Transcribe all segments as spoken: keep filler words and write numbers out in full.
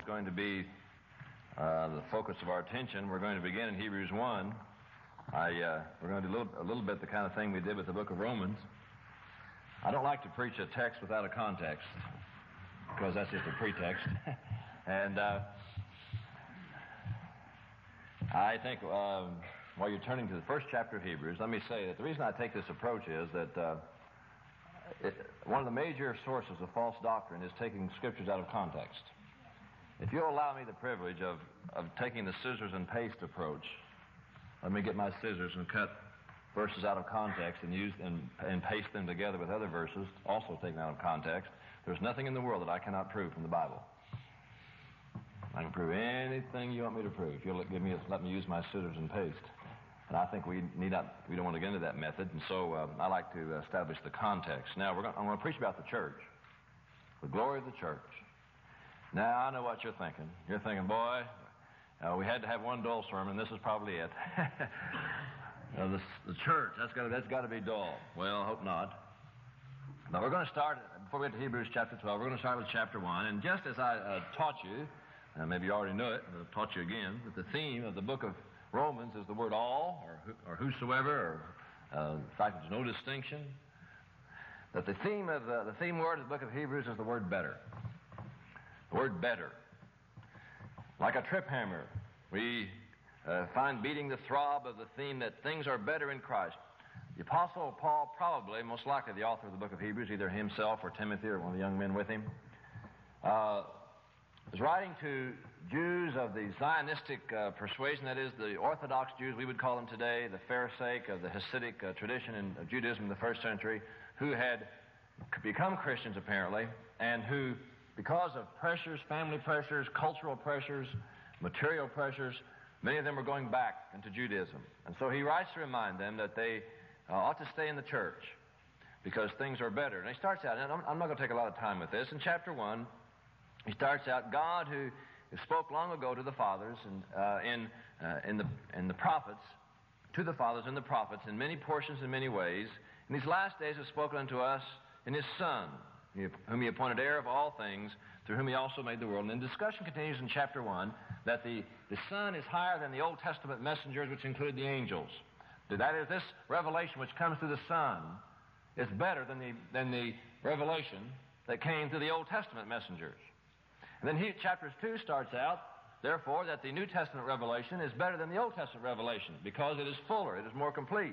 going to be uh, the focus of our attention. We're going to begin in Hebrews one. I, uh, we're going to do a little, a little bit the kind of thing we did with the book of Romans. I don't like to preach a text without a context, because that's just a pretext. and uh, I think um, while you're turning to the first chapter of Hebrews, let me say that the reason I take this approach is that uh, it, one of the major sources of false doctrine is taking scriptures out of context. If you'll allow me the privilege of, of taking the scissors and paste approach, let me get my scissors and cut verses out of context and use and, and paste them together with other verses, also taken out of context. There's nothing in the world that I cannot prove from the Bible. I can prove anything you want me to prove. If you'll give me, let me use my scissors and paste. And I think we need not, we don't want to get into that method. And so uh, I like to establish the context. Now we're going, I'm going to preach about the church, the glory of the church. Now I know what you're thinking. You're thinking, boy, uh, we had to have one dull sermon. This is probably it. uh, the, the church, that's got that's got to be dull. Well, I hope not. But we're going to start, before we get to Hebrews chapter twelve, we're going to start with chapter one. And just as I uh, taught you, uh, maybe you already knew it, but I've taught you again, that the theme of the book of Romans is the word all, or, or whosoever, or uh, in fact there's no distinction. That the theme of the, the theme word of the book of Hebrews is the word better. The word better. Like a trip hammer, we uh, find beating the throb of the theme that things are better in Christ. The Apostle Paul, probably, most likely the author of the book of Hebrews, either himself or Timothy or one of the young men with him, uh, was writing to Jews of the Zionistic uh, persuasion, that is, the Orthodox Jews, we would call them today, the Pharisaic of the Hasidic uh, tradition in uh, Judaism in the first century, who had become Christians apparently, and who, because of pressures, family pressures, cultural pressures, material pressures, many of them were going back into Judaism. And so he writes to remind them that they uh, ought to stay in the church because things are better. And he starts out, and I'm, I'm not going to take a lot of time with this, in chapter one, he starts out, God who spoke long ago to the fathers and uh, in, uh, in, the, in the prophets, to the fathers and the prophets in many portions and many ways, in these last days has spoken unto us in His Son, whom He appointed heir of all things, through whom He also made the world. And the discussion continues in chapter one that the, the Son is higher than the Old Testament messengers, which include the angels. That is, this revelation which comes through the Son is better than the, than the revelation that came through the Old Testament messengers. And then he, chapter two starts out, therefore, that the New Testament revelation is better than the Old Testament revelation because it is fuller, it is more complete.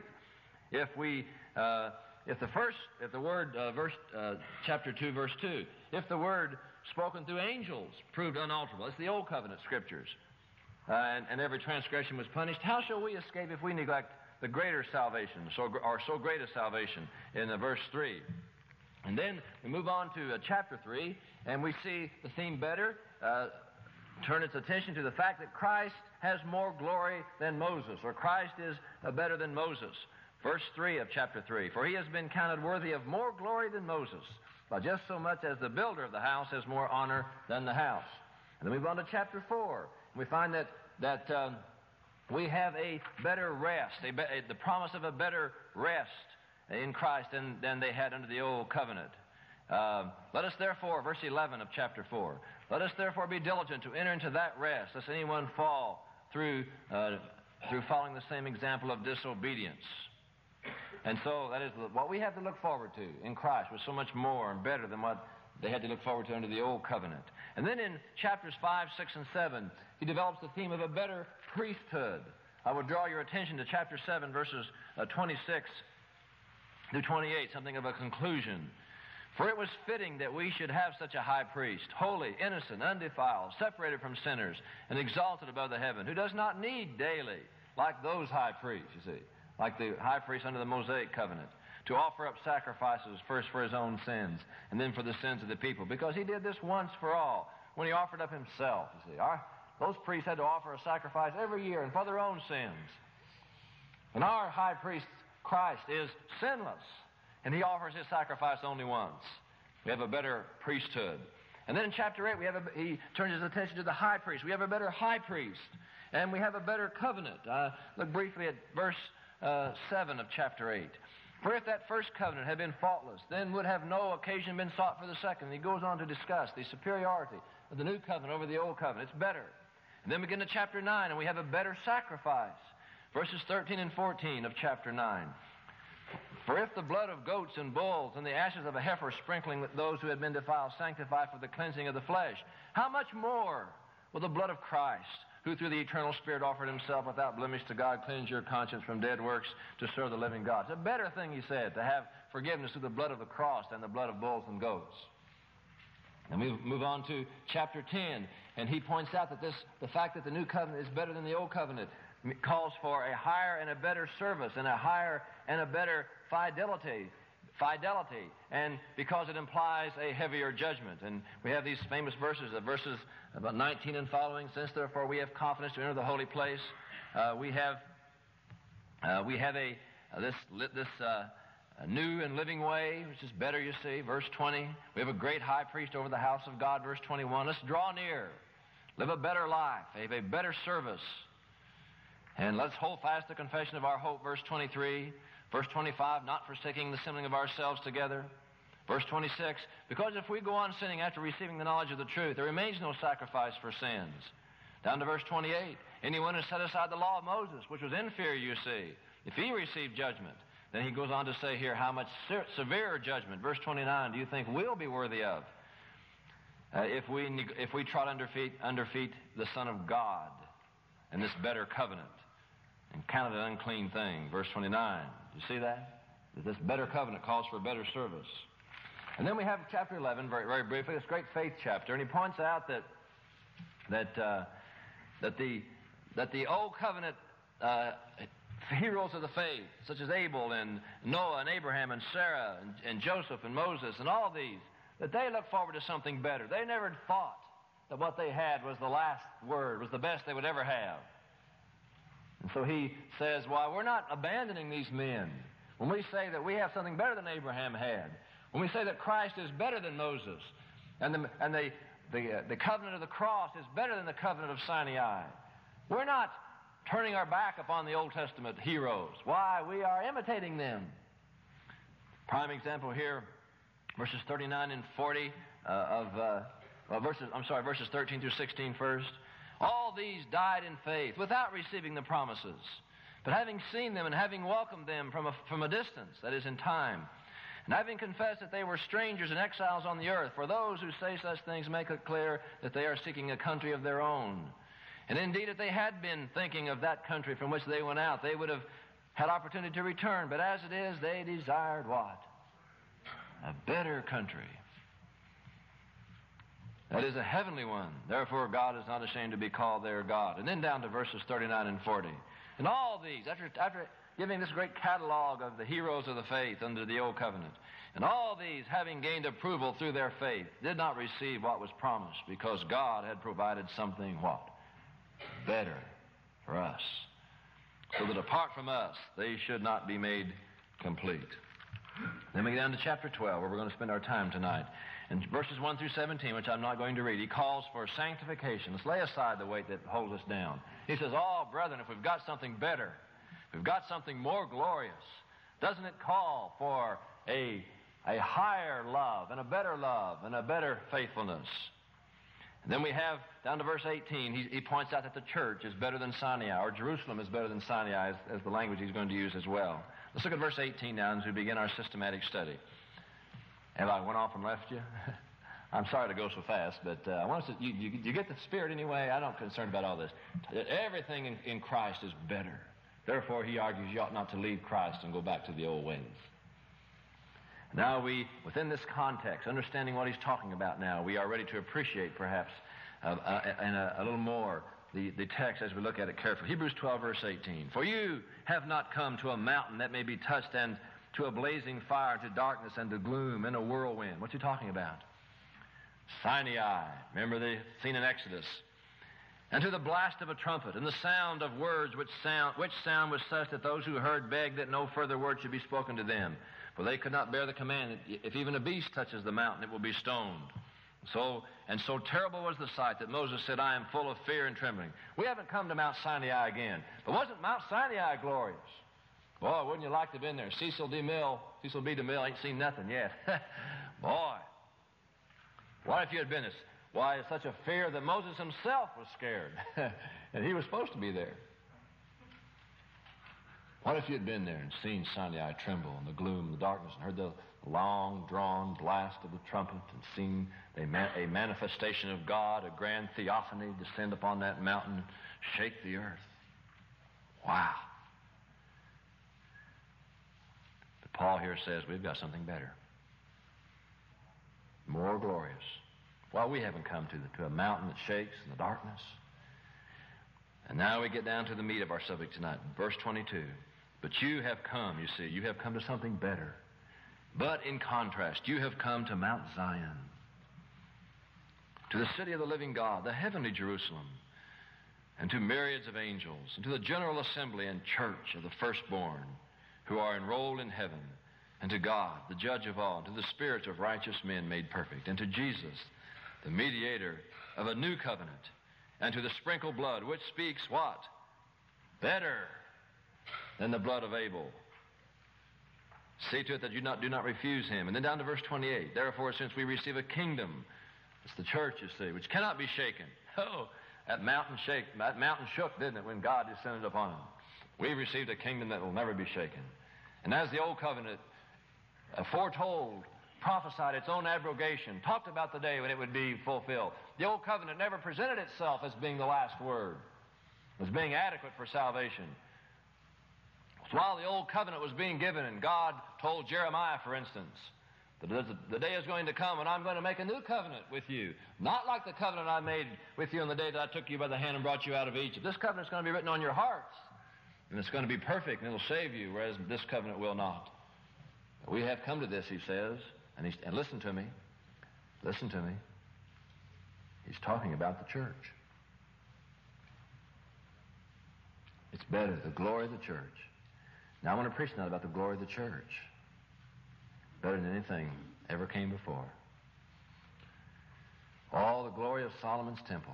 If we... Uh, If the first, if the word, uh, verse, uh, chapter two, verse two, if the word spoken through angels proved unalterable, it's the Old Covenant Scriptures, uh, and, and every transgression was punished, how shall we escape if we neglect the greater salvation, so, or so great a salvation, in uh, verse three? And then we move on to uh, chapter three, and we see the theme better, uh, turn its attention to the fact that Christ has more glory than Moses, or Christ is uh, better than Moses. Verse three of chapter three, for he has been counted worthy of more glory than Moses, by just so much as the builder of the house has more honor than the house. And then we move on to chapter four, and we find that, that um, we have a better rest, a be- a, the promise of a better rest in Christ than, than they had under the old covenant. Uh, let us therefore, verse eleven of chapter four, let us therefore be diligent to enter into that rest, lest anyone fall through, uh, through following the same example of disobedience. And so that is what we have to look forward to in Christ was so much more and better than what they had to look forward to under the old covenant. And then in chapters five, six, and seven, he develops the theme of a better priesthood. I would draw your attention to chapter seven, verses uh, twenty-six through twenty-eight, something of a conclusion. For it was fitting that we should have such a high priest, holy, innocent, undefiled, separated from sinners, and exalted above the heaven, who does not need daily, like those high priests, you see, like the high priest under the Mosaic covenant, to offer up sacrifices first for his own sins and then for the sins of the people, because he did this once for all when he offered up himself. You see, our, those priests had to offer a sacrifice every year and for their own sins. And our high priest, Christ, is sinless, and he offers his sacrifice only once. We have a better priesthood. And then in chapter eight, we have a, he turns his attention to the high priest. We have a better high priest, and we have a better covenant. Uh, look briefly at verse Uh, seven of chapter eight. For if that first covenant had been faultless, then would have no occasion been sought for the second. And he goes on to discuss the superiority of the new covenant over the old covenant. It's better. And then we get into chapter nine, and we have a better sacrifice. Verses thirteen and fourteen of chapter nine. For if the blood of goats and bulls and the ashes of a heifer sprinkling those who had been defiled sanctify for the cleansing of the flesh, how much more will the blood of Christ, who through the eternal Spirit offered himself without blemish to God, cleanse your conscience from dead works to serve the living God? It's a better thing, he said, to have forgiveness through the blood of the cross than the blood of bulls and goats. And we move on to chapter ten, and he points out that this, the fact that the new covenant is better than the old covenant calls for a higher and a better service and a higher and a better fidelity. Fidelity, and because it implies a heavier judgment. And we have these famous verses, uh, verses about nineteen and following. Since therefore we have confidence to enter the holy place, uh, we have uh, we have a uh, this this uh, a new and living way, which is better. You see, verse twenty. We have a great high priest over the house of God. Verse twenty-one. Let's draw near, live a better life, have a better service, and let's hold fast the confession of our hope. Verse twenty-three. Verse twenty-five, not forsaking the assembling of ourselves together. Verse twenty-six, because if we go on sinning after receiving the knowledge of the truth, there remains no sacrifice for sins. Down to verse twenty-eight, anyone who set aside the law of Moses, which was inferior, you see, if he received judgment, then he goes on to say here how much se- severer judgment, verse twenty-nine, do you think we'll be worthy of uh, if we if we trot under feet, under feet the Son of God and this better covenant and counted an unclean thing? Verse twenty-nine. You see that? That this better covenant calls for better service. And then we have chapter eleven, very, very briefly, this great faith chapter, and he points out that that uh, that the that the old covenant uh, heroes of the faith, such as Abel and Noah and Abraham and Sarah and, and Joseph and Moses and all these, that they look forward to something better. They never thought that what they had was the last word, was the best they would ever have. And so he says, well, we're not abandoning these men. When we say that we have something better than Abraham had, when we say that Christ is better than Moses, and the, and the, the, uh, the covenant of the cross is better than the covenant of Sinai, we're not turning our back upon the Old Testament heroes. Why? We are imitating them. Prime example here, verses thirty-nine and forty uh, of, uh, well, verses, I'm sorry, verses thirteen through sixteen first. All these died in faith without receiving the promises, but having seen them and having welcomed them from a, from a distance, that is in time, and having confessed that they were strangers and exiles on the earth, for those who say such things make it clear that they are seeking a country of their own. And indeed, if they had been thinking of that country from which they went out, they would have had opportunity to return. But as it is, they desired what? A better country. That is a heavenly one. Therefore, God is not ashamed to be called their God. And then down to verses thirty-nine and forty. And all these, after, after giving this great catalog of the heroes of the faith under the Old Covenant, and all these, having gained approval through their faith, did not receive what was promised, because God had provided something, what? Better for us. So that apart from us, they should not be made complete. Then we get down to chapter twelve, where we're going to spend our time tonight. In verses one through seventeen, which I'm not going to read, he calls for sanctification. Let's lay aside the weight that holds us down. He says, oh, brethren, if we've got something better, if we've got something more glorious, doesn't it call for a, a higher love and a better love and a better faithfulness? And then we have, down to verse eighteen, he, he points out that the church is better than Sinai, or Jerusalem is better than Sinai, as, as the language he's going to use as well. Let's look at verse eighteen now as we begin our systematic study. Have I went off and left you? I'm sorry to go so fast, but uh, I want us to, you, you, you get the spirit anyway. I'm not concerned about all this. Everything in, in Christ is better. Therefore, he argues you ought not to leave Christ and go back to the old ways. Now we, within this context, understanding what he's talking about now, we are ready to appreciate perhaps uh, uh, and a, a little more the, the text as we look at it carefully. Hebrews twelve, verse eighteen. For you have not come to a mountain that may be touched, and to a blazing fire, to darkness and to gloom and a whirlwind. What's he talking about? Sinai. Remember the scene in Exodus. And to the blast of a trumpet and the sound of words, which sound, which sound was such that those who heard begged that no further word should be spoken to them. For they could not bear the command that if even a beast touches the mountain, it will be stoned. So, and so terrible was the sight that Moses said, I am full of fear and trembling. We haven't come to Mount Sinai again. But wasn't Mount Sinai glorious? Boy, wouldn't you like to have been there? Cecil D. Mill, Cecil B. DeMille ain't seen nothing yet. Boy, what if you had been this? Why, it's such a fear that Moses himself was scared. And he was supposed to be there. What if you had been there and seen Sinai tremble in the gloom, the darkness, and heard the long-drawn blast of the trumpet, and seen a, man- a manifestation of God, a grand theophany descend upon that mountain and shake the earth? Wow. But Paul here says we've got something better, more glorious. Well, we haven't come to, the, to a mountain that shakes in the darkness. And now we get down to the meat of our subject tonight, verse twenty-two. But you have come, you see, you have come to something better. But in contrast, you have come to Mount Zion, to the city of the living God, the heavenly Jerusalem, and to myriads of angels, and to the general assembly and church of the firstborn who are enrolled in heaven, and to God, the judge of all, and to the spirits of righteous men made perfect, and to Jesus, the mediator of a new covenant, and to the sprinkled blood, which speaks what? Better than the blood of Abel. See to it that you not, do not refuse him. And then down to verse twenty-eight. Therefore, since we receive a kingdom, it's the church, you see, which cannot be shaken. Oh, that mountain shake, that mountain shook, didn't it, when God descended upon him? We received a kingdom that will never be shaken. And as the old covenant uh, foretold, prophesied its own abrogation, talked about the day when it would be fulfilled, the old covenant never presented itself as being the last word, as being adequate for salvation. So while the old covenant was being given, and God told Jeremiah, for instance, that the day is going to come and I'm going to make a new covenant with you. Not like the covenant I made with you on the day that I took you by the hand and brought you out of Egypt. This covenant is going to be written on your hearts, and it's going to be perfect, and it'll save you, whereas this covenant will not. We have come to this, he says, and, he's, and listen to me. Listen to me. He's talking about the church. It's better, the glory of the church. Now I want to preach now about the glory of the church. Better than anything ever came before. All the glory of Solomon's temple.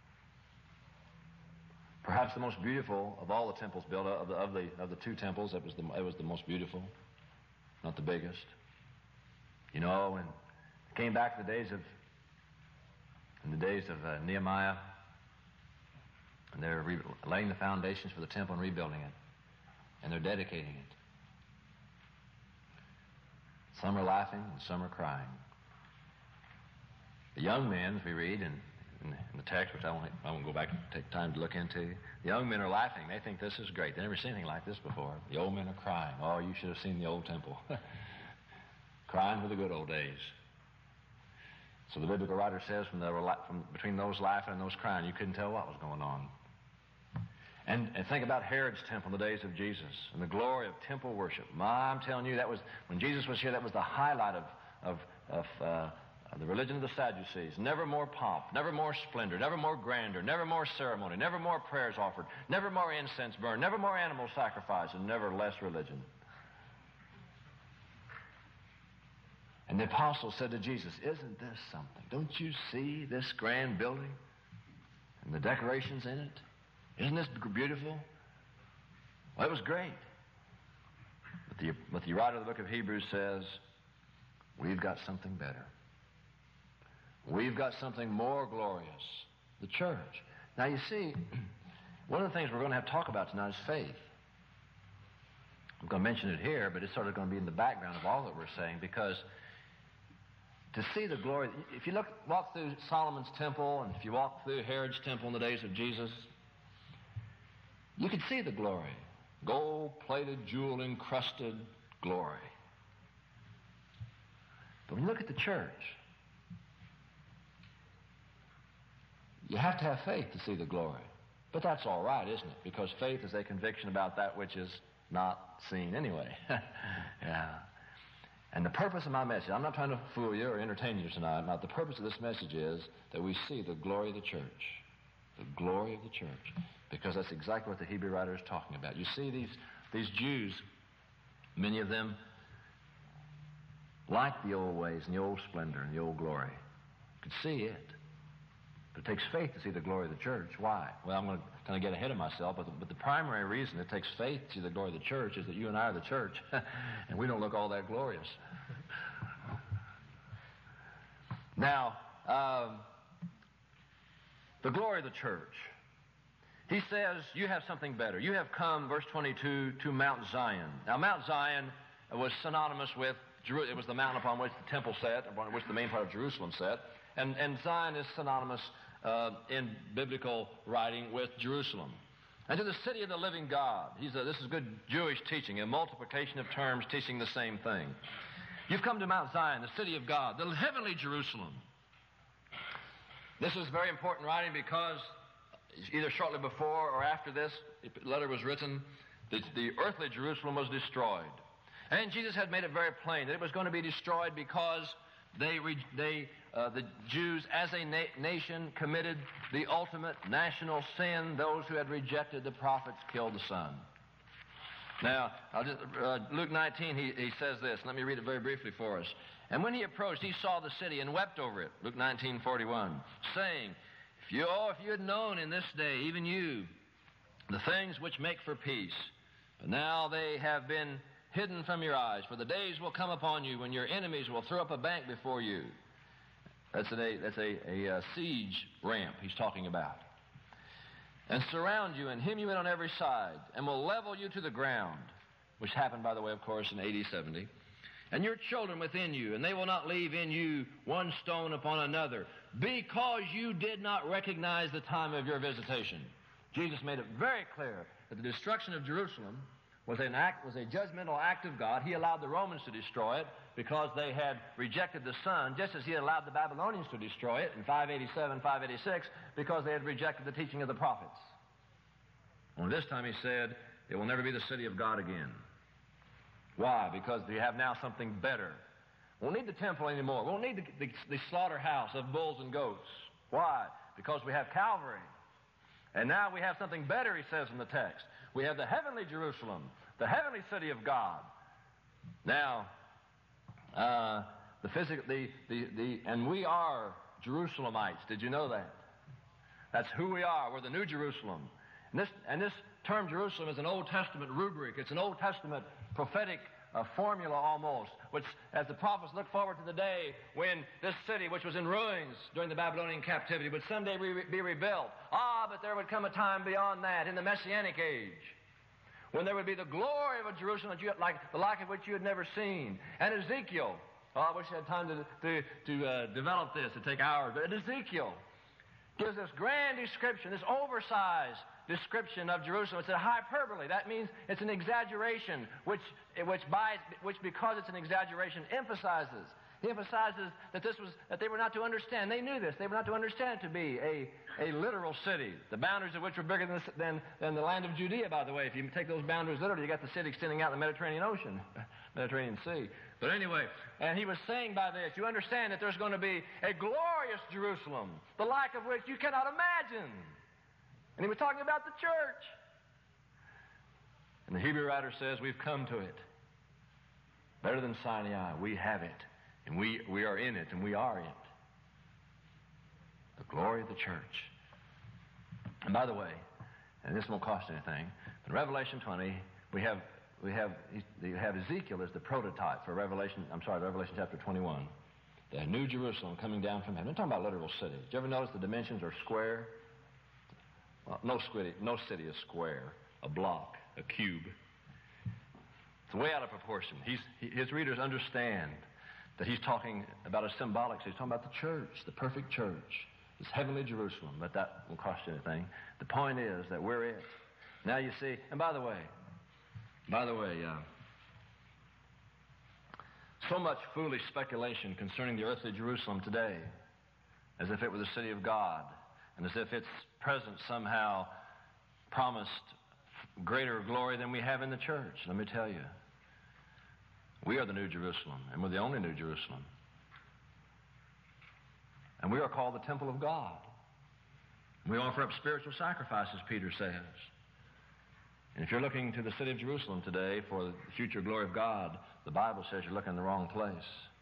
Perhaps the most beautiful of all the temples built, of the, of the, of the two temples, it was, the, it was the most beautiful, not the biggest. You know, when it came back to the days of, in the days of uh, Nehemiah, and they're re- laying the foundations for the temple and rebuilding it. And they're dedicating it. Some are laughing and some are crying. The young men, as we read in, in, in the text, which I won't, I won't go back and take time to look into, the young men are laughing. They think this is great. They've never seen anything like this before. The old men are crying. Oh, you should have seen the old temple. Crying for the good old days. So the biblical writer says from, the, from between those laughing and those crying, you couldn't tell what was going on. And, and think about Herod's temple in the days of Jesus and the glory of temple worship. My, I'm telling you, that was, when Jesus was here, that was the highlight of, of, of, uh, of the religion of the Sadducees. Never more pomp, never more splendor, never more grandeur, never more ceremony, never more prayers offered, never more incense burned, never more animal sacrifice, and never less religion. And the apostles said to Jesus, isn't this something? Don't you see this grand building and the decorations in it? Isn't this beautiful? Well, it was great. But the, but the writer of the book of Hebrews says, we've got something better. We've got something more glorious, the church. Now, you see, one of the things we're going to have to talk about tonight is faith. I'm going to mention it here, but it's sort of going to be in the background of all that we're saying, because to see the glory, if you look, walk through Solomon's temple, and if you walk through Herod's temple in the days of Jesus, you could see the glory. Gold-plated, jewel-encrusted glory. But when you look at the church, you have to have faith to see the glory. But that's all right, isn't it? Because faith is a conviction about that which is not seen anyway. Yeah. And the purpose of my message, I'm not trying to fool you or entertain you tonight. Now, the purpose of this message is that we see the glory of the church. The glory of the church. Because that's exactly what the Hebrew writer is talking about. You see, these, these Jews, many of them like the old ways and the old splendor and the old glory. You could see it. But it takes faith to see the glory of the church. Why? Well, I'm going to kind of get ahead of myself, but the, but the primary reason it takes faith to see the glory of the church is that you and I are the church, and we don't look all that glorious. Now, um, the glory of the church. He says, you have something better. You have come, verse twenty-two, to Mount Zion. Now, Mount Zion was synonymous with, it was the mountain upon which the temple sat, upon which the main part of Jerusalem sat. And, and Zion is synonymous uh, in biblical writing with Jerusalem. And to the city of the living God. He's a, this is good Jewish teaching, a multiplication of terms teaching the same thing. You've come to Mount Zion, the city of God, the heavenly Jerusalem. This is very important writing because either shortly before or after this letter was written, the, the earthly Jerusalem was destroyed. And Jesus had made it very plain that it was going to be destroyed because they, they uh, the Jews as a na- nation committed the ultimate national sin. Those who had rejected the prophets killed the Son. Now, I'll just, uh, Luke nineteen, he, he says this. Let me read it very briefly for us. And when he approached, he saw the city and wept over it. Luke nineteen forty-one, saying, If you, oh, if you had known in this day, even you, the things which make for peace, but now they have been hidden from your eyes, for the days will come upon you when your enemies will throw up a bank before you. That's, an, a, that's a, a, a siege ramp he's talking about. And surround you and hem you in on every side, and will level you to the ground, which happened, by the way, of course, in A D seventy. And your children within you, and they will not leave in you one stone upon another, because you did not recognize the time of your visitation. Jesus made it very clear that the destruction of Jerusalem was an act, was a judgmental act of God. He allowed the Romans to destroy it because they had rejected the Son, just as he had allowed the Babylonians to destroy it in five eighty-seven, five eighty-six, because they had rejected the teaching of the prophets. And this time he said, it will never be the city of God again. Why? Because we have now something better. We won't need the temple anymore. We won't need the, the, the slaughterhouse of bulls and goats. Why? Because we have Calvary. And now we have something better, he says in the text. We have the heavenly Jerusalem, the heavenly city of God. Now, uh, the physical, the, the, the, and we are Jerusalemites. Did you know that? That's who we are. We're the New Jerusalem. And this, and this term Jerusalem is an Old Testament rubric. It's an Old Testament prophetic uh, formula almost, which, as the prophets look forward to the day when this city, which was in ruins during the Babylonian captivity, would someday re- be rebuilt. Ah, but there would come a time beyond that, in the Messianic age, when there would be the glory of a Jerusalem that you, like, the like of which you had never seen. And Ezekiel, oh, I wish I had time to, to, to uh, develop this, to take hours, but Ezekiel gives this grand description, this oversized description of Jerusalem. It's a hyperbole. That means it's an exaggeration, which, which, by, which because it's an exaggeration, emphasizes. He emphasizes that this was that they were not to understand. They knew this. They were not to understand it to be a, a literal city, the boundaries of which were bigger than, than, than the land of Judea, by the way. If you take those boundaries literally, you got the city extending out in the Mediterranean Ocean, Mediterranean Sea. But anyway, and he was saying by this, you understand that there's going to be a glorious Jerusalem, the like of which you cannot imagine. And he was talking about the church. And the Hebrew writer says, we've come to it. Better than Sinai, we have it. And we, we are in it, and we are it. The glory of the church. And by the way, and this won't cost anything, in Revelation twenty, we have we have we have Ezekiel as the prototype for Revelation, I'm sorry, Revelation chapter twenty-one. The New Jerusalem coming down from heaven. I'm talking about literal city. Did you ever notice the dimensions are square? Well, no city, no city is square. A block, a cube. It's way out of proportion. He's, he, his readers understand that he's talking about a symbolic. So he's talking about the church, the perfect church, this heavenly Jerusalem. But that won't cost you anything. The point is that we're it. Now you see, and by the way, by the way, uh, so much foolish speculation concerning the earthly Jerusalem today, as if it were the city of God, and as if its presence somehow promised greater glory than we have in the church. Let me tell you, we are the New Jerusalem, and we're the only New Jerusalem. And we are called the temple of God. We offer up spiritual sacrifices, Peter says. And if you're looking to the city of Jerusalem today for the future glory of God, the Bible says you're looking in the wrong place.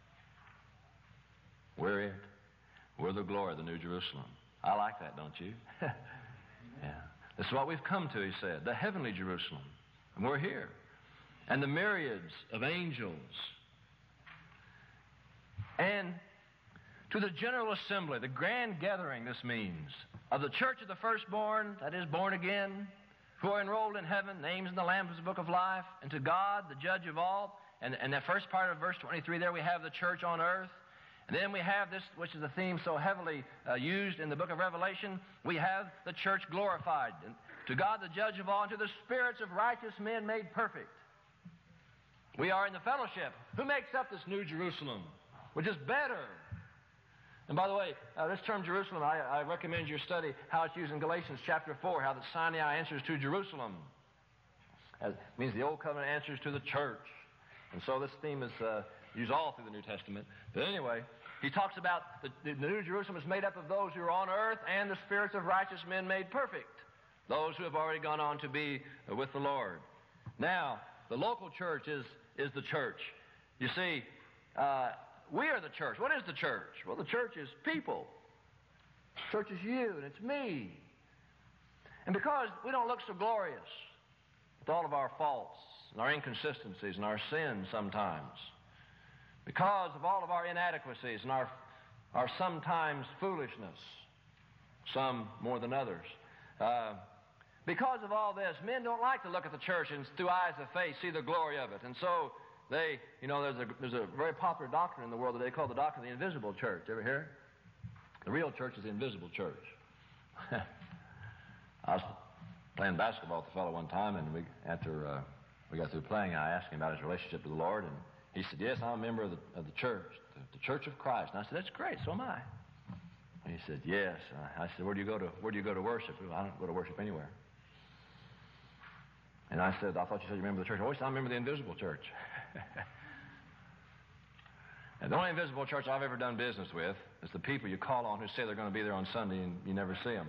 We're it. We're the glory of the New Jerusalem. I like that, don't you? Yeah. This is what we've come to, he said, the heavenly Jerusalem. And we're here. And the myriads of angels. And to the general assembly, the grand gathering, this means, of the church of the firstborn, that is, born again, who are enrolled in heaven, names in the Lamb's book of life, and to God, the judge of all. And, and that first part of verse twenty-three there, we have the church on earth. And then we have this, which is a theme so heavily uh, used in the book of Revelation, we have the church glorified. And to God, the judge of all, and to the spirits of righteous men made perfect. We are in the fellowship. Who makes up this new Jerusalem, which is better? And by the way, uh, this term Jerusalem, I, I recommend you study how it's used in Galatians chapter four, how the Sinai answers to Jerusalem. It means the Old Covenant answers to the church. And so this theme is uh, used all through the New Testament. But anyway, he talks about the, the New Jerusalem is made up of those who are on earth and the spirits of righteous men made perfect, those who have already gone on to be uh, with the Lord. Now, the local church is, is the church. You see, uh, we are the church. What is the church? Well, the church is people. The church is you, and it's me. And because we don't look so glorious with all of our faults and our inconsistencies and our sins sometimes, because of all of our inadequacies and our, our sometimes foolishness, some more than others, uh, because of all this, men don't like to look at the church and through eyes of faith see the glory of it. And so they, you know, there's a, there's a very popular doctrine in the world today called the doctrine of the invisible church. Ever hear it? The real church is the invisible church. I was playing basketball with a fellow one time, and we, after uh, we got through playing, I asked him about his relationship to the Lord, and he said, yes, I'm a member of the, of the church, the, the Church of Christ. And I said, that's great, so am I. And he said, yes. And I said, where do you go to, where do you go to worship? Well, I don't go to worship anywhere. And I said, I thought you said you remember the church. Oh, I remember the invisible church. And the only invisible church I've ever done business with is the people you call on who say they're going to be there on Sunday and you never see them.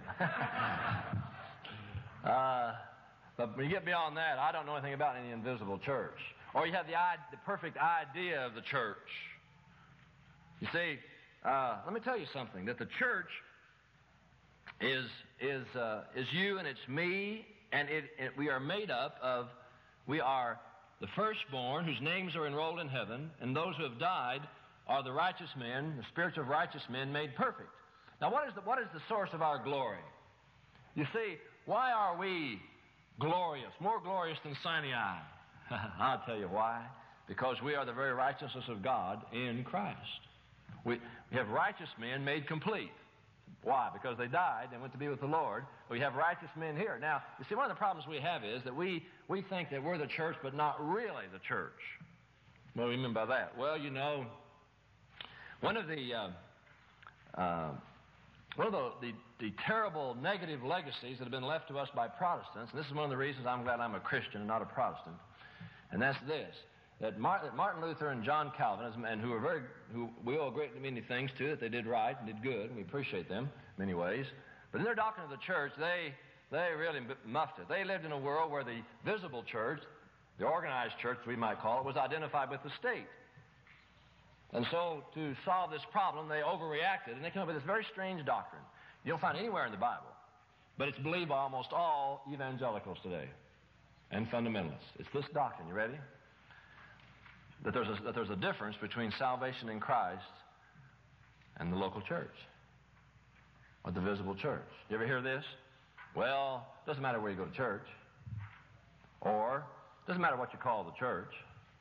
uh, but when you get beyond that, I don't know anything about any invisible church. Or you have the, the perfect idea of the church. You see, uh, let me tell you something, that the church is, is, uh, is you and it's me, and it, it, we are made up of, we are the firstborn whose names are enrolled in heaven, and those who have died are the righteous men, the spirits of righteous men made perfect. Now, what is the, what is the source of our glory? You see, why are we glorious, more glorious than Sinai? I'll tell you why. Because we are the very righteousness of God in Christ. We, we have righteous men made complete. Why? Because they died and went to be with the Lord. We have righteous men here. Now, you see, one of the problems we have is that we, we think that we're the church, but not really the church. What do you mean by that? Well, you know, one of the uh, uh, one of the, the, the terrible negative legacies that have been left to us by Protestants, and this is one of the reasons I'm glad I'm a Christian and not a Protestant, and that's this, that Martin, Martin Luther and John Calvin, and who are very, who we owe a great many things to, that they did right and did good, and we appreciate them in many ways, but in their doctrine of the church, they, they really muffed it. They lived in a world where the visible church, the organized church, we might call it, was identified with the state. And so, to solve this problem, they overreacted, and they came up with this very strange doctrine. You don't find it anywhere in the Bible, but it's believed by almost all evangelicals today and fundamentalists. It's this doctrine. You ready? That there's a, that there's a difference between salvation in Christ and the local church, or the visible church. You ever hear this? Well, it doesn't matter where you go to church, or it doesn't matter what you call the church,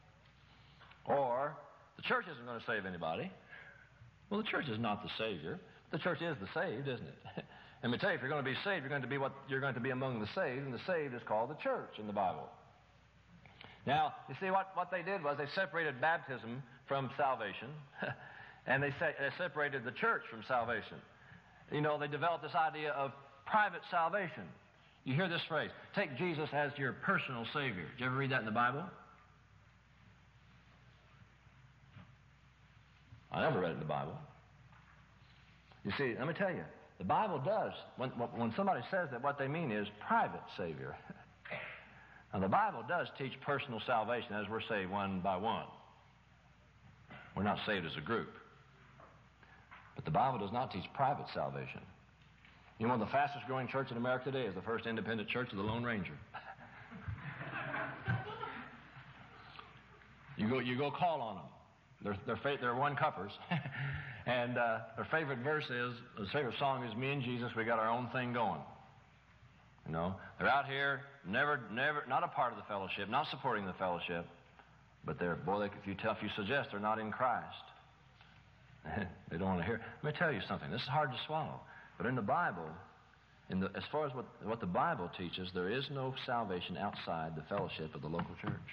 or the church isn't going to save anybody. Well, the church is not the Savior. The church is the saved, isn't it? And let me tell you, if you're going to be saved, you're going to be what you're going to be among the saved, and the saved is called the church in the Bible. Now, you see, what, what they did was they separated baptism from salvation, and they, se- they separated the church from salvation. You know, they developed this idea of private salvation. You hear this phrase, take Jesus as your personal Savior. Did you ever read that in the Bible? I never read it in the Bible. You see, let me tell you, the Bible does, when, when somebody says that, what they mean is private Savior. Now, the Bible does teach personal salvation as we're saved one by one. We're not saved as a group. But the Bible does not teach private salvation. You know, one of the fastest growing churches in America today is the First Independent Church of the Lone Ranger. you go, you go call on them. They're, they're, they're one-cuppers. And uh, their favorite verse is, their favorite song is, "Me and Jesus, we got our own thing going." You know, they're out here, never, never, not a part of the fellowship, not supporting the fellowship, but they're, boy, they, if you tell, if you suggest they're not in Christ, they don't want to hear. Let me tell you something. This is hard to swallow, but in the Bible, in the, as far as what, what the Bible teaches, there is no salvation outside the fellowship of the local church.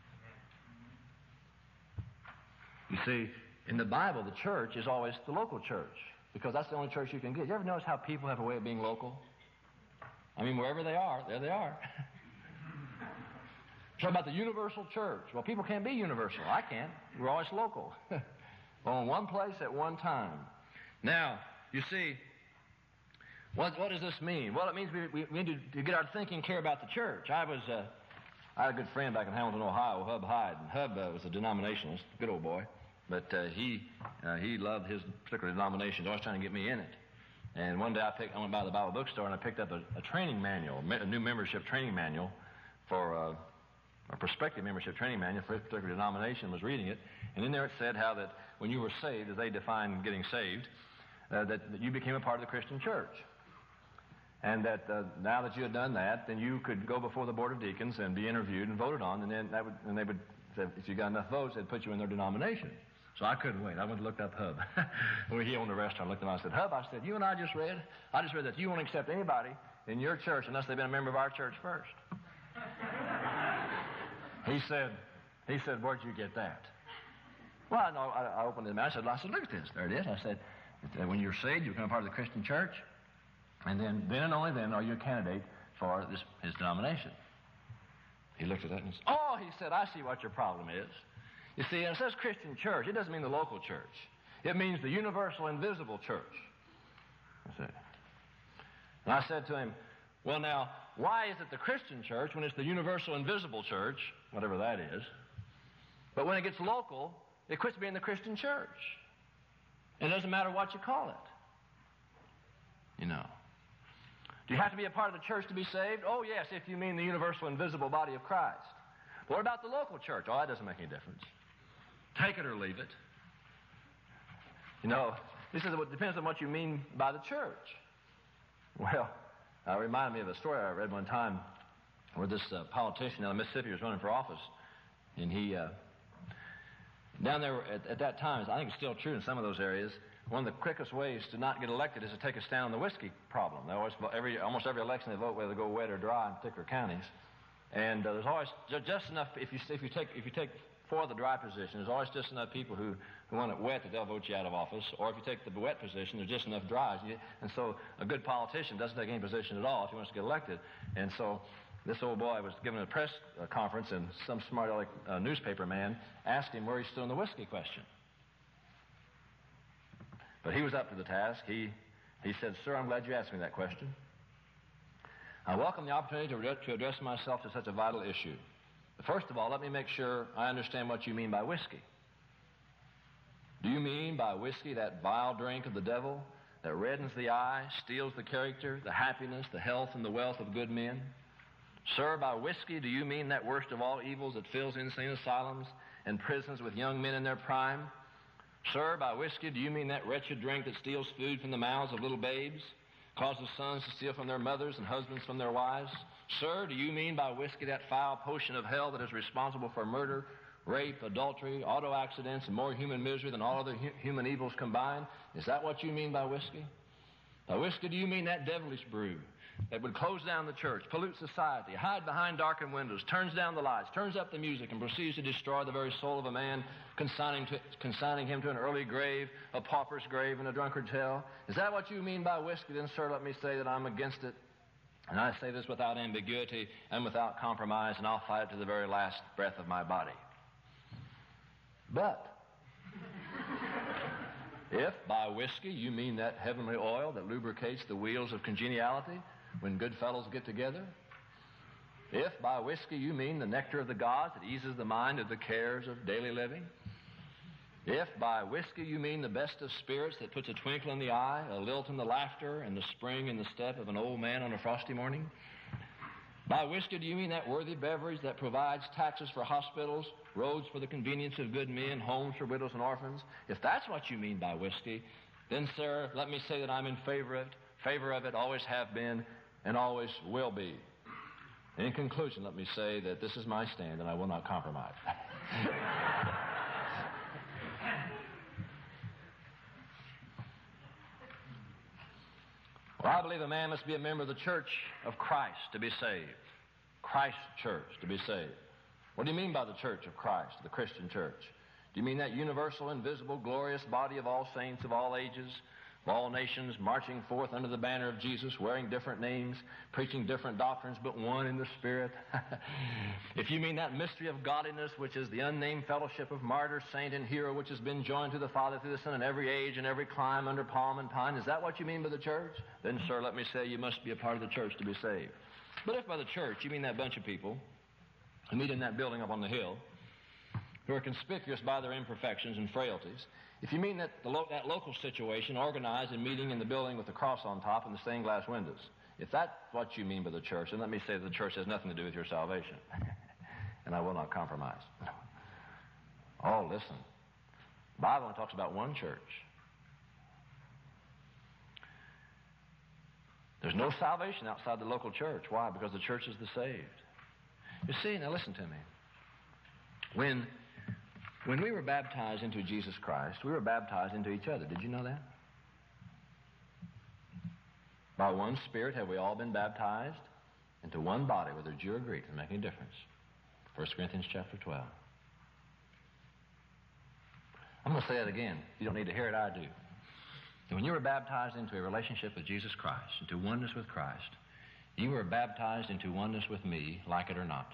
You see, in the Bible, the church is always the local church, because that's the only church you can get. You ever notice how people have a way of being local? I mean, wherever they are, there they are. Talk about the universal church. Well, people can't be universal. I can't. We're always local. On one place at one time. Now, you see, what, what does this mean? Well, it means we, we, we need to, to get our thinking clear about the church. I was, uh, I had a good friend back in Hamilton, Ohio, Hub Hyde, and Hub uh, was a denominationalist, good old boy, but uh, he uh, he loved his particular denomination. He was always trying to get me in it. And one day I picked, I went by the Bible bookstore and I picked up a, a training manual, a new membership training manual for uh, a prospective membership training manual for a particular denomination. Was reading it, and in there it said how that when you were saved, as they define getting saved, uh, that, that you became a part of the Christian church. And that uh, now that you had done that, then you could go before the board of deacons and be interviewed and voted on, and then that would, and they would, if you got enough votes, they'd put you in their denomination. So I couldn't wait. I went and looked up Hub. When he owned a restaurant, I looked at him and I said, "Hub," I said, "you and I just read, I just read that you won't accept anybody in your church unless they've been a member of our church first." He said, he said, "Where'd you get that?" Well, I, know, I, I opened it and I said, I said, "Look at this. There it is." I said, "When you're saved, you become a part of the Christian church. And then, then and only then are you a candidate for this, his denomination." He looked at that and said, "Oh," he said, "I see what your problem is. You see, it says Christian church. It doesn't mean the local church. It means the universal, invisible church." I said, and I said to him, "Well, now, why is it the Christian church when it's the universal, invisible church, whatever that is, but when it gets local, it quits being the Christian church? It doesn't matter what you call it. You know. Do you have to be a part of the church to be saved? Oh, yes, if you mean the universal, invisible body of Christ. But what about the local church? Oh, that doesn't make any difference. Take it or leave it. You know, this is what depends on what you mean by the church." Well, it reminded me of a story I read one time where this uh, politician out of Mississippi was running for office, and he, uh, down there at, at that time, I think it's still true in some of those areas, one of the quickest ways to not get elected is to take a stand on the whiskey problem. They always, every, almost every election they vote whether they go wet or dry in particular counties. And uh, there's always just enough, if you, if you take, if you take for the dry position, there's always just enough people who, who want it wet that they'll vote you out of office. Or if you take the wet position, there's just enough dries. And so a good politician doesn't take any position at all if he wants to get elected. And so this old boy was giving a press uh, conference, and some smart aleck uh, newspaper man asked him where he stood on the whiskey question. But he was up to the task. He, he said, "Sir, I'm glad you asked me that question. I welcome the opportunity to, to address myself to such a vital issue. First of all, let me make sure I understand what you mean by whiskey. Do you mean by whiskey that vile drink of the devil that reddens the eye, steals the character, the happiness, the health, and the wealth of good men? Sir, by whiskey, do you mean that worst of all evils that fills insane asylums and prisons with young men in their prime? Sir, by whiskey, do you mean that wretched drink that steals food from the mouths of little babes, causes sons to steal from their mothers and husbands from their wives? Sir, do you mean by whiskey that foul potion of hell that is responsible for murder, rape, adultery, auto accidents, and more human misery than all other hu- human evils combined? Is that what you mean by whiskey? By whiskey, do you mean that devilish brew that would close down the church, pollute society, hide behind darkened windows, turns down the lights, turns up the music, and proceeds to destroy the very soul of a man, consigning, to, consigning him to an early grave, a pauper's grave, and a drunkard's hell? Is that what you mean by whiskey? Then, sir, let me say that I'm against it. And I say this without ambiguity and without compromise, and I'll fight it to the very last breath of my body. But if by whiskey you mean that heavenly oil that lubricates the wheels of congeniality when good fellows get together, if by whiskey you mean the nectar of the gods that eases the mind of the cares of daily living, if by whiskey you mean the best of spirits that puts a twinkle in the eye, a lilt in the laughter, and the spring in the step of an old man on a frosty morning, by whiskey do you mean that worthy beverage that provides taxes for hospitals, roads for the convenience of good men, homes for widows and orphans. If that's what you mean by whiskey, then, sir, let me say that I'm in favor of it, favor of it, always have been, and always will be. In conclusion, let me say that this is my stand, and I will not compromise. Well, I believe a man must be a member of the church of Christ to be saved. Christ's church to be saved. What do you mean by the church of Christ, the Christian church? Do you mean that universal, invisible, glorious body of all saints of all ages, of all nations, marching forth under the banner of Jesus, wearing different names, preaching different doctrines, but one in the Spirit? If you mean that mystery of godliness, which is the unnamed fellowship of martyr, saint, and hero, which has been joined to the Father through the Son in every age and every clime under palm and pine, is that what you mean by the church? Then, sir, let me say you must be a part of the church to be saved. But if by the church you mean that bunch of people who meet in that building up on the hill, who are conspicuous by their imperfections and frailties, if you mean that, the lo- that local situation organized and meeting in the building with the cross on top and the stained glass windows, if that's what you mean by the church, then let me say that the church has nothing to do with your salvation. And I will not compromise. Oh, listen. The Bible only talks about one church. There's no salvation outside the local church. Why? Because the church is the saved. You see, now listen to me. When, when we were baptized into Jesus Christ, we were baptized into each other. Did you know that? By one Spirit have we all been baptized into one body, whether Jew or Greek. Doesn't make any difference. First Corinthians chapter twelve. I'm going to say that again. You don't need to hear it, I do. And when you were baptized into a relationship with Jesus Christ, into oneness with Christ, you were baptized into oneness with me, like it or not.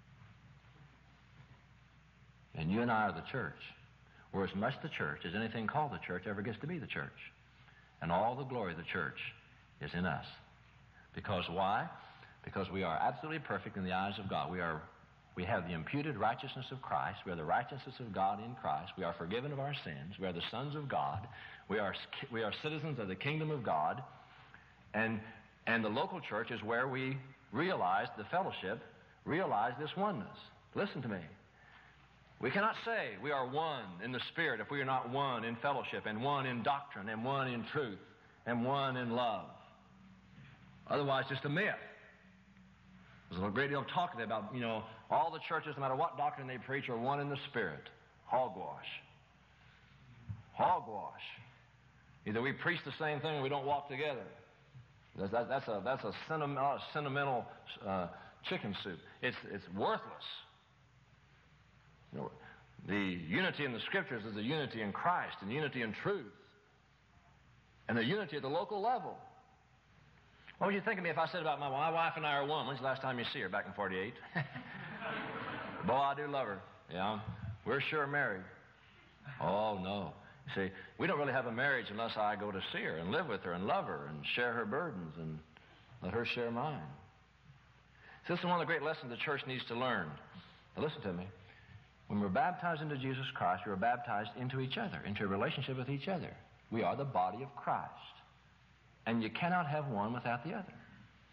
And you and I are the church, where as much the church as anything called the church ever gets to be the church. And all the glory of the church is in us. Because why? Because we are absolutely perfect in the eyes of God. We are, we have the imputed righteousness of Christ. We are the righteousness of God in Christ. We are forgiven of our sins. We are the sons of God. We are, we are citizens of the kingdom of God. And, and the local church is where we realize the fellowship, realize this oneness. Listen to me. We cannot say we are one in the Spirit if we are not one in fellowship, and one in doctrine, and one in truth, and one in love. Otherwise, just a myth. There's a great deal of talk today about, you know, all the churches, no matter what doctrine they preach, are one in the Spirit. Hogwash. Hogwash. Either we preach the same thing or we don't walk together. That's, that, that's a, that's a sentimental, sentimental uh, chicken soup. It's, it's worthless. You know, the unity in the Scriptures is the unity in Christ and unity in truth and the unity at the local level. What would you think of me if I said about my, my wife and I are one? When's the last time you see her? Back in forty-eight? Boy, I do love her. Yeah, we're sure married. Oh, no. You see, we don't really have a marriage unless I go to see her and live with her and love her and share her burdens and let her share mine. So this is one of the great lessons the church needs to learn. Now listen to me. When we're baptized into Jesus Christ, we are baptized into each other, into a relationship with each other. We are the body of Christ. And you cannot have one without the other.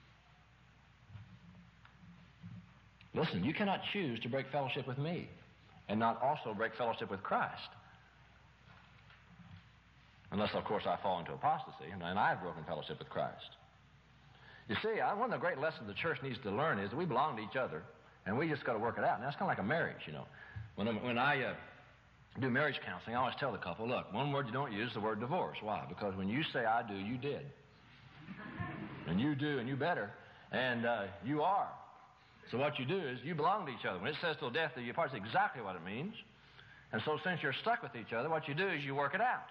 Listen, you cannot choose to break fellowship with me and not also break fellowship with Christ. Unless, of course, I fall into apostasy, and I have broken fellowship with Christ. You see, one of the great lessons the church needs to learn is that we belong to each other, and we just got to work it out. Now, it's kind of like a marriage, you know. When, when I uh, do marriage counseling, I always tell the couple, look, one word you don't use is the word divorce. Why? Because when you say I do, you did. And you do, and you better, and uh, you are. So what you do is you belong to each other. When it says till death do you part, it's exactly what it means. And so since you're stuck with each other, what you do is you work it out.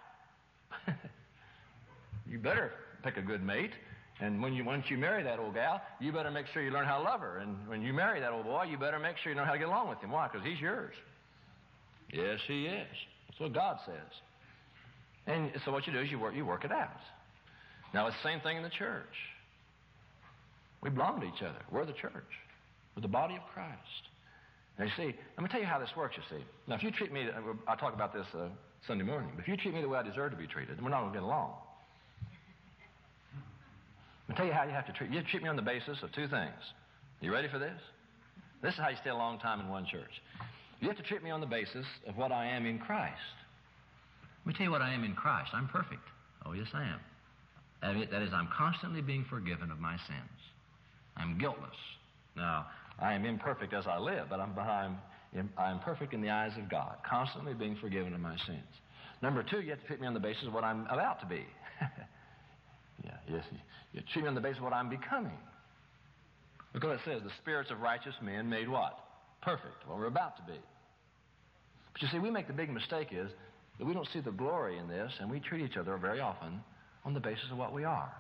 You better pick a good mate. And when you, once you marry that old gal, you better make sure you learn how to love her. And when you marry that old boy, you better make sure you know how to get along with him. Why? Because he's yours. Yes, he is. That's what God says. And so what you do is you work, you work it out. Now, it's the same thing in the church. We belong to each other. We're the church. We're the body of Christ. Now, you see, let me tell you how this works, you see. Now, if you treat me, I'll talk about this uh, Sunday morning, but if you treat me the way I deserve to be treated, then we're not going to get along. Let me tell you how you have to treat me. You treat me on the basis of two things. You ready for this? This is how you stay a long time in one church. You have to treat me on the basis of what I am in Christ. Let me tell you what I am in Christ. I'm perfect. Oh, yes, I am. That is, that is, I'm constantly being forgiven of my sins. I'm guiltless. Now, I am imperfect as I live, but I'm, but I'm, I'm perfect in the eyes of God, constantly being forgiven of my sins. Number two, you have to treat me on the basis of what I'm about to be. yeah, yes, you treat me on the basis of what I'm becoming. Because it says, the spirits of righteous men made what? Perfect, what we're about to be. But you see, we make the big mistake is that we don't see the glory in this, and we treat each other very often on the basis of what we are.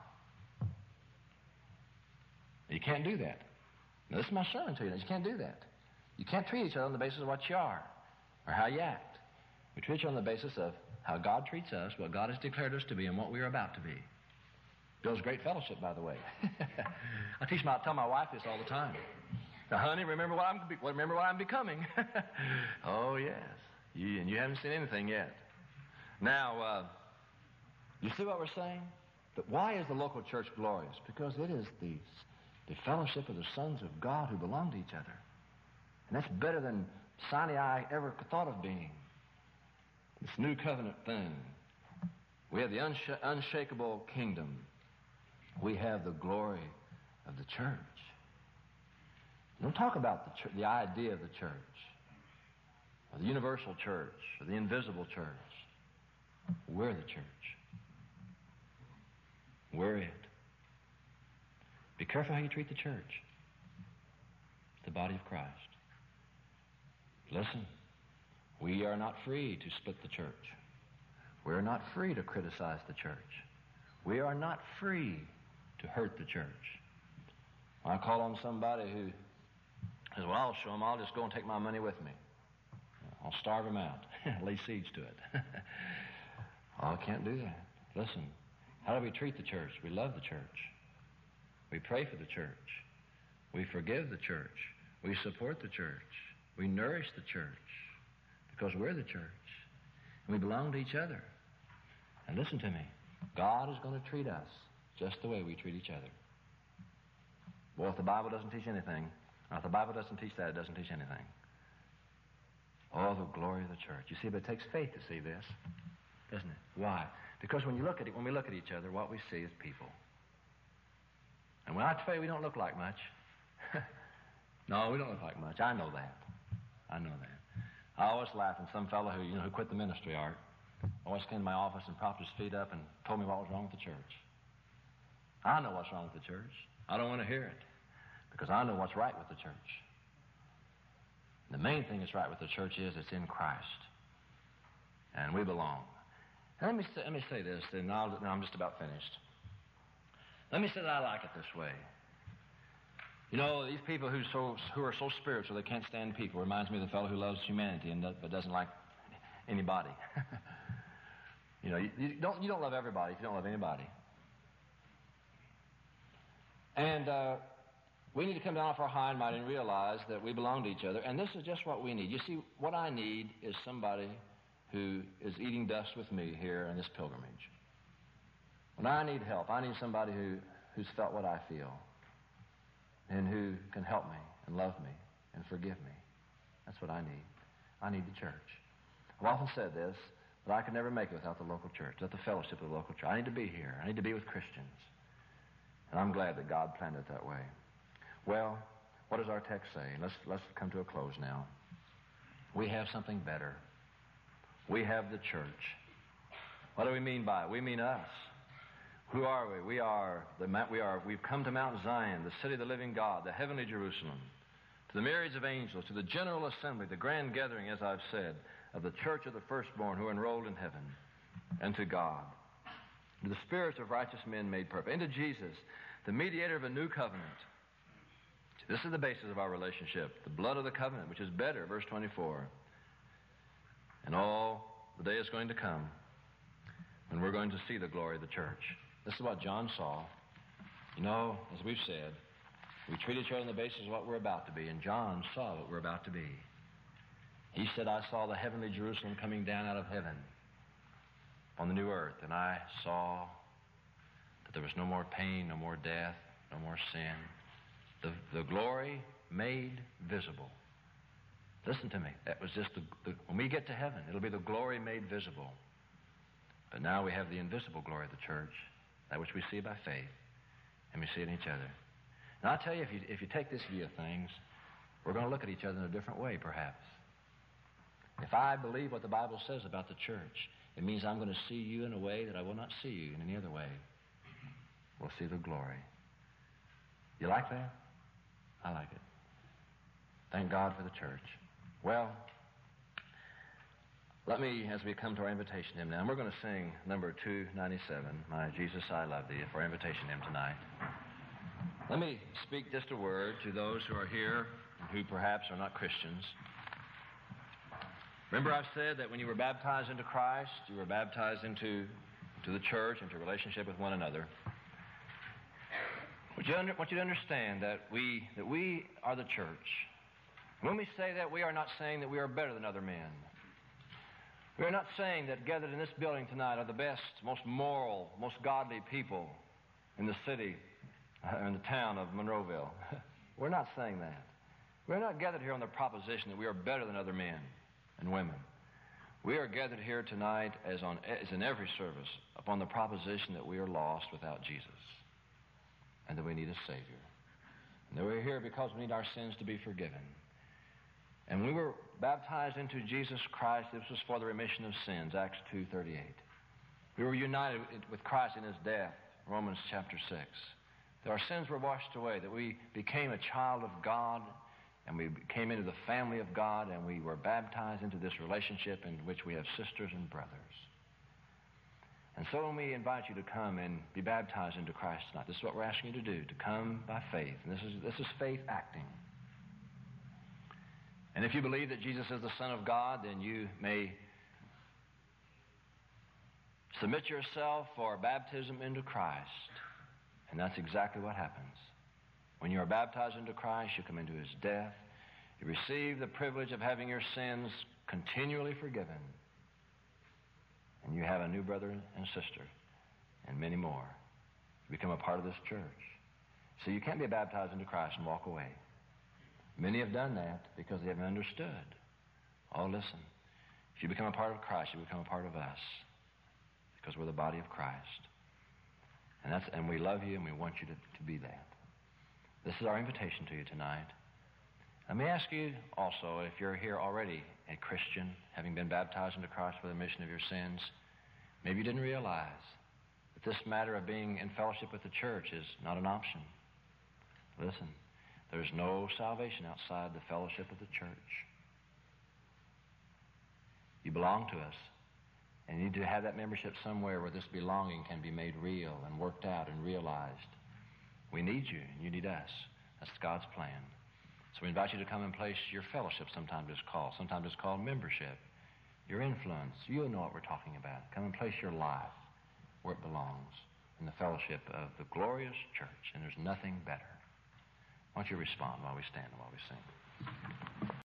You can't do that. Now, this is my sermon to you. You can't do that. You can't treat each other on the basis of what you are or how you act. We treat each other on the basis of how God treats us, what God has declared us to be, and what we are about to be. Builds great fellowship, by the way. I teach my, I tell my wife this all the time. Now, honey, remember what I'm, remember what I'm becoming. Oh, yes. You, and you haven't seen anything yet. Now, uh, you see what we're saying? But why is the local church glorious? Because it is the, the fellowship of the sons of God who belong to each other. And that's better than Sinai ever thought of being. This new covenant thing. We have the unsh- unshakable kingdom. We have the glory of the church. Don't talk about the, ch- the idea of the church, or the universal church, or the invisible church. We're the church. We're it. Be careful how you treat the church, the body of Christ. Listen, we are not free to split the church. We're not free to criticize the church. We are not free to hurt the church. When I call on somebody who says, well, I'll show them, I'll just go and take my money with me. I'll starve them out, lay siege to it. Oh, I can't do that. Listen, how do we treat the church? We love the church. We pray for the church. We forgive the church. We support the church. We nourish the church because we're the church. And we belong to each other. And listen to me. God is going to treat us just the way we treat each other. Well, if the Bible doesn't teach anything, if the Bible doesn't teach that, it doesn't teach anything. Oh, the glory of the church. You see, but it takes faith to see this, doesn't it? Why? Because when you look at it, when we look at each other, what we see is people. And when I tell you we don't look like much, no, we don't look like much. I know that. I know that. I always laugh at some fellow who, you know, who quit the ministry, Art. Always came to my office and propped his feet up and told me what was wrong with the church. I know what's wrong with the church. I don't want to hear it because I know what's right with the church. The main thing that's right with the church is it's in Christ. And we belong. And let me say, let me say this, and I'll, no, I'm just about finished. Let me say that I like it this way. You know, these people who, so, who are so spiritual they can't stand people reminds me of the fellow who loves humanity and but doesn't like anybody. You know, you, you, don't, you don't love everybody if you don't love anybody. And uh, we need to come down off our high and mighty and realize that we belong to each other. And this is just what we need. You see, what I need is somebody who is eating dust with me here in this pilgrimage. When I need help, I need somebody who, who's felt what I feel and who can help me and love me and forgive me. That's what I need. I need the church. I've often said this, but I could never make it without the local church, without the fellowship of the local church. I need to be here. I need to be with Christians. And I'm glad that God planned it that way. Well, what does our text say? Let's, let's come to a close now. We have something better. We have the church. What do we mean by it? We mean us. Who are we? We are, the, we are, we've come to Mount Zion, the city of the living God, the heavenly Jerusalem, to the myriads of angels, to the general assembly, the grand gathering, as I've said, of the church of the firstborn who are enrolled in heaven, and to God, to the spirits of righteous men made perfect, and to Jesus, the mediator of a new covenant. This is the basis of our relationship, the blood of the covenant, which is better, verse twenty-four. And all the day is going to come when we're going to see the glory of the church. This is what John saw. You know, as we've said, we treat each other on the basis of what we're about to be, and John saw what we're about to be. He said, I saw the heavenly Jerusalem coming down out of heaven on the new earth, and I saw that there was no more pain, no more death, no more sin. The, the glory made visible. Listen to me. That was just the, the, when we get to heaven, it'll be the glory made visible. But now we have the invisible glory of the church, that which we see by faith, and we see it in each other. Now, I'll tell you, if you, if you take this view of things, we're going to look at each other in a different way, perhaps. If I believe what the Bible says about the church, it means I'm going to see you in a way that I will not see you in any other way. We'll see the glory. You like that? I like it. Thank God for the church. Well, let me, as we come to our invitation hymn now, and we're going to sing number two ninety-seven, My Jesus, I Love Thee, for our invitation hymn tonight. Let me speak just a word to those who are here who perhaps are not Christians. Remember, I've said that when you were baptized into Christ, you were baptized into, into the church, into a relationship with one another. I want you, under, want you to understand that we, that we are the church. When we say that, we are not saying that we are better than other men. We are not saying that gathered in this building tonight are the best, most moral, most godly people in the city, uh, in the town of Monroeville. We're not saying that. We're not gathered here on the proposition that we are better than other men and women. We are gathered here tonight, as, on, as in every service, upon the proposition that we are lost without Jesus and that we need a Savior. And that we're here because we need our sins to be forgiven. And we were baptized into Jesus Christ. This was for the remission of sins, Acts two thirty-eight. We were united with Christ in his death, Romans chapter six. That our sins were washed away, that we became a child of God, and we came into the family of God, and we were baptized into this relationship in which we have sisters and brothers. And so when we invite you to come and be baptized into Christ tonight, this is what we're asking you to do, to come by faith. And this is, this is faith acting. And if you believe that Jesus is the Son of God, then you may submit yourself for baptism into Christ. And that's exactly what happens. When you are baptized into Christ, you come into his death. You receive the privilege of having your sins continually forgiven. And you have a new brother and sister, and many more. You become a part of this church. So you can't be baptized into Christ and walk away. Many have done that because they haven't understood. Oh, listen. If you become a part of Christ, you become a part of us, because we're the body of Christ. And that's and we love you, and we want you to, to be that. This is our invitation to you tonight. Let me ask you also, if you're here already a Christian, having been baptized into Christ for the remission of your sins, maybe you didn't realize that this matter of being in fellowship with the church is not an option. Listen. There's no salvation outside the fellowship of the church. You belong to us, and you need to have that membership somewhere where this belonging can be made real and worked out and realized. We need you, and you need us. That's God's plan. So we invite you to come and place your fellowship. Sometimes it's called. Sometimes it's called membership. Your influence. You'll know what we're talking about. Come and place your life where it belongs, in the fellowship of the glorious church, and there's nothing better. Why don't you respond while we stand and while we sing?